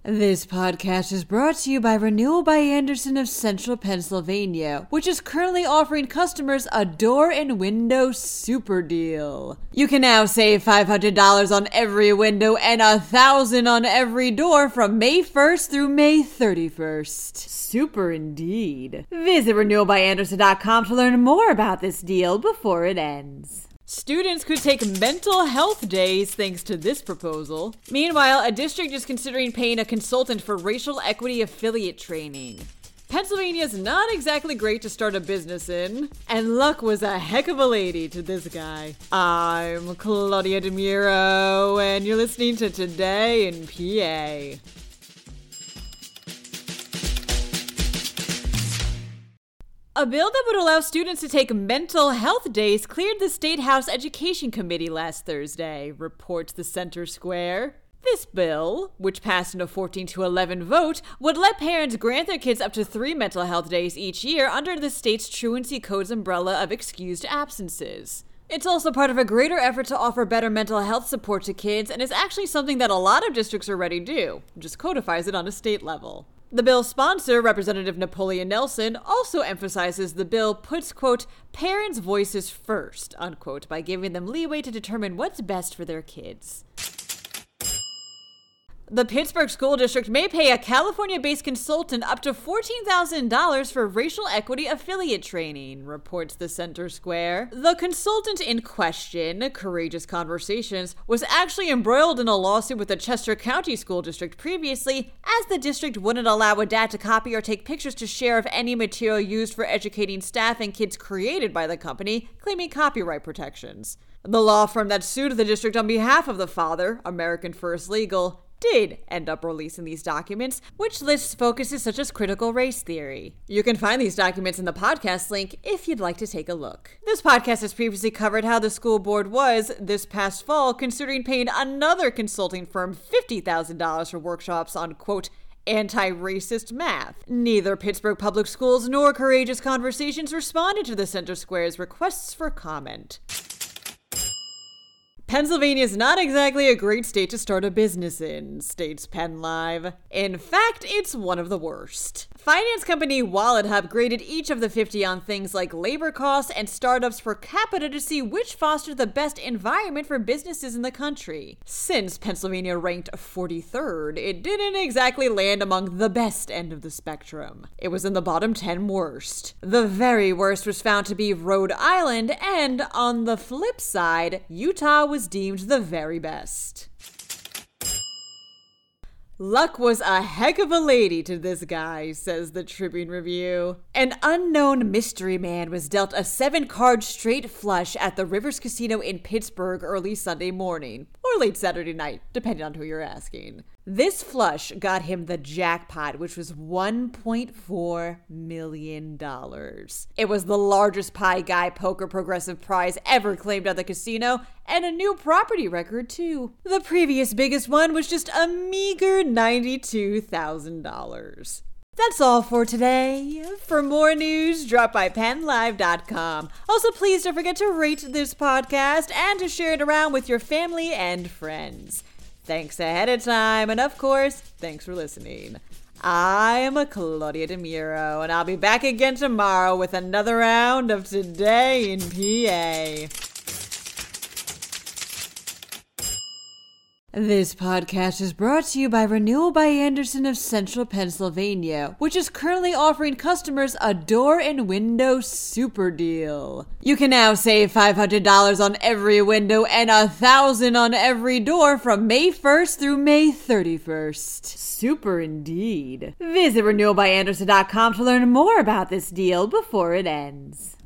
This podcast is brought to you by Renewal by Andersen of Central Pennsylvania, which is currently offering customers a door and window super deal. You can now save $500 on every window and $1,000 on every door from May 1st through May 31st. Super indeed. Visit renewalbyandersen.com to learn more about this deal before it ends. Students could take mental health days thanks to this proposal. Meanwhile, a district is considering paying a consultant for racial equity affiliate training. Pennsylvania's not exactly great to start a business in, and luck was a heck of a lady to this guy. I'm Claudia DeMuro, and you're listening to Today in PA. A bill that would allow students to take mental health days cleared the State House Education Committee last Thursday, reports the Center Square. This bill, which passed in a 14-11 vote, would let parents grant their kids up to 3 mental health days each year under the state's Truancy Code's umbrella of excused absences. It's also part of a greater effort to offer better mental health support to kids, and is actually something that a lot of districts already do, just codifies it on a state level. The bill's sponsor, Representative Napoleon Nelson, also emphasizes the bill puts, quote, parents' voices first, unquote, by giving them leeway to determine what's best for their kids. The Pittsburgh School District may pay a California-based consultant up to $14,000 for racial equity affiliate training, reports the Center Square. The consultant in question, Courageous Conversations, was actually embroiled in a lawsuit with the Chester County School District previously, as the district wouldn't allow a dad to copy or take pictures to share of any material used for educating staff and kids created by the company, claiming copyright protections. The law firm that sued the district on behalf of the father, American First Legal, did end up releasing these documents, which lists focuses such as critical race theory. You can find these documents in the podcast link if you'd like to take a look. This podcast has previously covered how the school board was, this past fall, considering paying another consulting firm $50,000 for workshops on, quote, anti-racist math. Neither Pittsburgh Public Schools nor Courageous Conversations responded to the Center Square's requests for comment. Pennsylvania is not exactly a great state to start a business in, states PennLive. In fact, it's one of the worst. Finance company WalletHub graded each of the 50 on things like labor costs and startups per capita to see which fostered the best environment for businesses in the country. Since Pennsylvania ranked 43rd, it didn't exactly land among the best end of the spectrum. It was in the bottom 10 worst. The very worst was found to be Rhode Island, and on the flip side, Utah was deemed the very best. Luck was a heck of a lady to this guy, says the Tribune Review. An unknown mystery man was dealt a 7-card straight flush at the Rivers Casino in Pittsburgh early Sunday morning, or late Saturday night, depending on who you're asking. This flush got him the jackpot, which was $1.4 million. It was the largest Pie Guy Poker Progressive prize ever claimed at the casino, and a new property record, too. The previous biggest one was just a meager $92,000. That's all for today. For more news, drop by PennLive.com. Also, please don't forget to rate this podcast and to share it around with your family and friends. Thanks ahead of time, and of course, thanks for listening. I'm Claudia DeMuro, and I'll be back again tomorrow with another round of Today in PA. This podcast is brought to you by Renewal by Andersen of Central Pennsylvania, which is currently offering customers a door and window super deal. You can now save $500 on every window and $1,000 on every door from May 1st through May 31st. Super indeed. Visit renewalbyandersen.com to learn more about this deal before it ends.